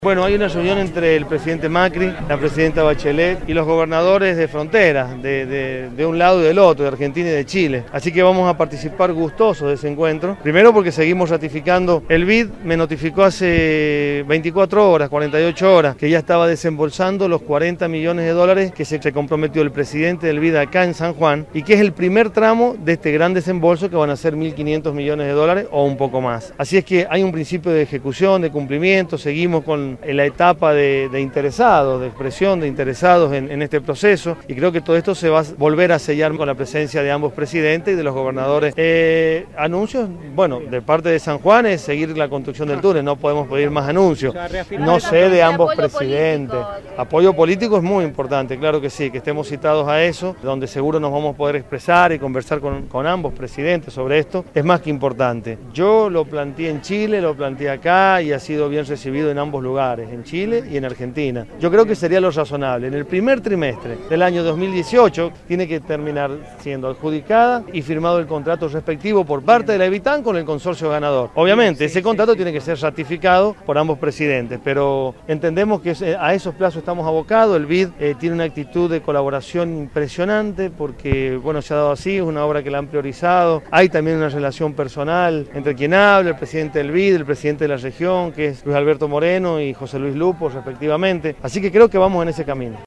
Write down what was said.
Bueno, hay una reunión entre el presidente Macri, la presidenta Bachelet y los gobernadores de frontera, de un lado y del otro, de Argentina y de Chile. Así que vamos a participar gustosos de ese encuentro. Primero porque seguimos ratificando. El BID me notificó hace 24 horas, 48 horas, que ya estaba desembolsando los 40 millones de dólares que se comprometió el presidente del BID acá en San Juan y que es el primer tramo de este gran desembolso que van a ser 1.500 millones de dólares o un poco más. Así es que hay un principio de ejecución, de cumplimiento, seguimos con en la etapa de interesados, de expresión de interesados en este proceso, y creo que todo esto se va a volver a sellar con la presencia de ambos presidentes y de los gobernadores. Anuncios, bueno, de parte de San Juan es seguir la construcción del túnel, no podemos pedir más anuncios, no sé de ambos presidentes. Apoyo político es muy importante, claro que sí, que estemos citados a eso, donde seguro nos vamos a poder expresar y conversar con ambos presidentes sobre esto, es más que importante. Yo lo planteé en Chile, lo planteé acá y ha sido bien recibido en ambos lugares, en Chile y en Argentina. Yo creo que sería lo razonable. En el primer trimestre del año 2018 tiene que terminar siendo adjudicada y firmado el contrato respectivo por parte de la Evitán con el consorcio ganador. Obviamente, ese contrato tiene que ser ratificado por ambos presidentes, pero entendemos que a esos plazos estamos abocados. El BID tiene una actitud de colaboración impresionante porque, bueno, se ha dado así, es una obra que la han priorizado. Hay también una relación personal entre quien habla, el presidente del BID, el presidente de la región, que es Luis Alberto Moreno y José Luis Lupo, respectivamente. Así que creo que vamos en ese camino.